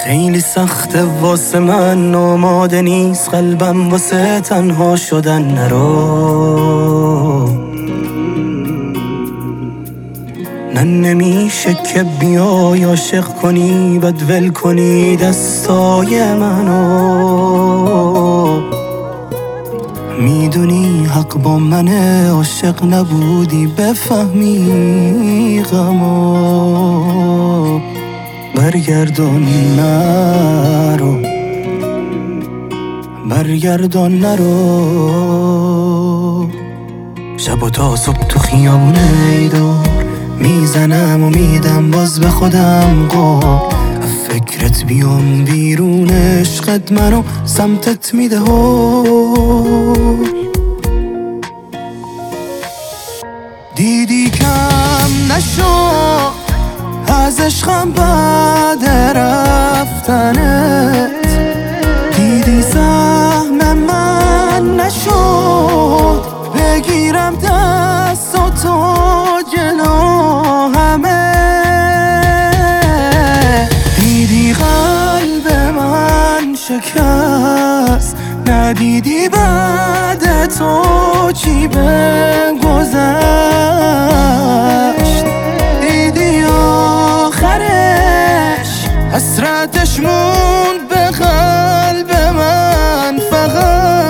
خیلی سخته واسه من، آماده نیست قلبم واسه تنها شدن. نرو نه نمیشه که بیای عاشق کنی بعد ول کنی دستای منو. میدونی حق با منه، عاشق نبودی بفهمی غمو. برگردون نرو، برگردون نرو. شب و تا صبح تو خیابونه دور میزنم و میدم باز به خودم قول. فکرت بیام بیرون، عشقت منو سمتت میده هول. دیدی کم نشو از عشقم بعد رفتنت، دیدی سهم من نشد بگیرم دست و تو جلو همه. دیدی قلب من شکست، ندیدی بعد تو چی بگذشت. دیدی آخرش حسرتش موند به قلب من فقط.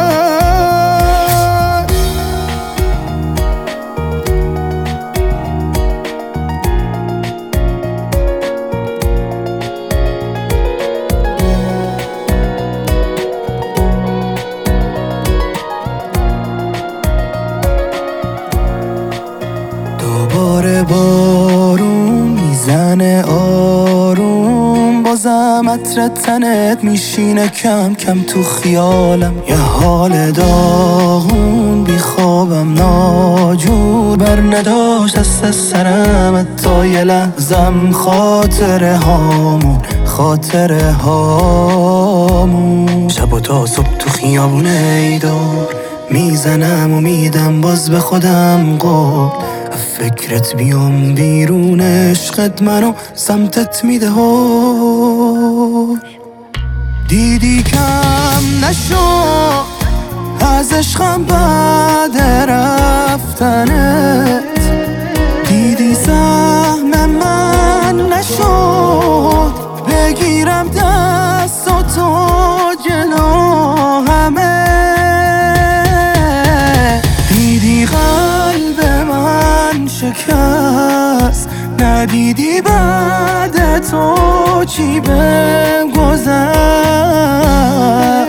دوباره بارون میزنه آروم، بازم عطر تنت میشینه کم کم تو خیالم. یه حال داغون بیخوابم ناجور، بر نداشت از سرم حتی یه لحظم. خاطره هامون شب و تا صبح تو خیابونه دور میزنم و میدم باز به خودم قول. فکرت بیام بیرون، عشقت منو سمتت میده هول. دیدی کم نشو از عشقم بعد رفتنت، دیدی سهم من نشد بگیرم دست و تو جلو همه. دیدی قلب من شکست، ندیدی بعد تو چی بگذشت.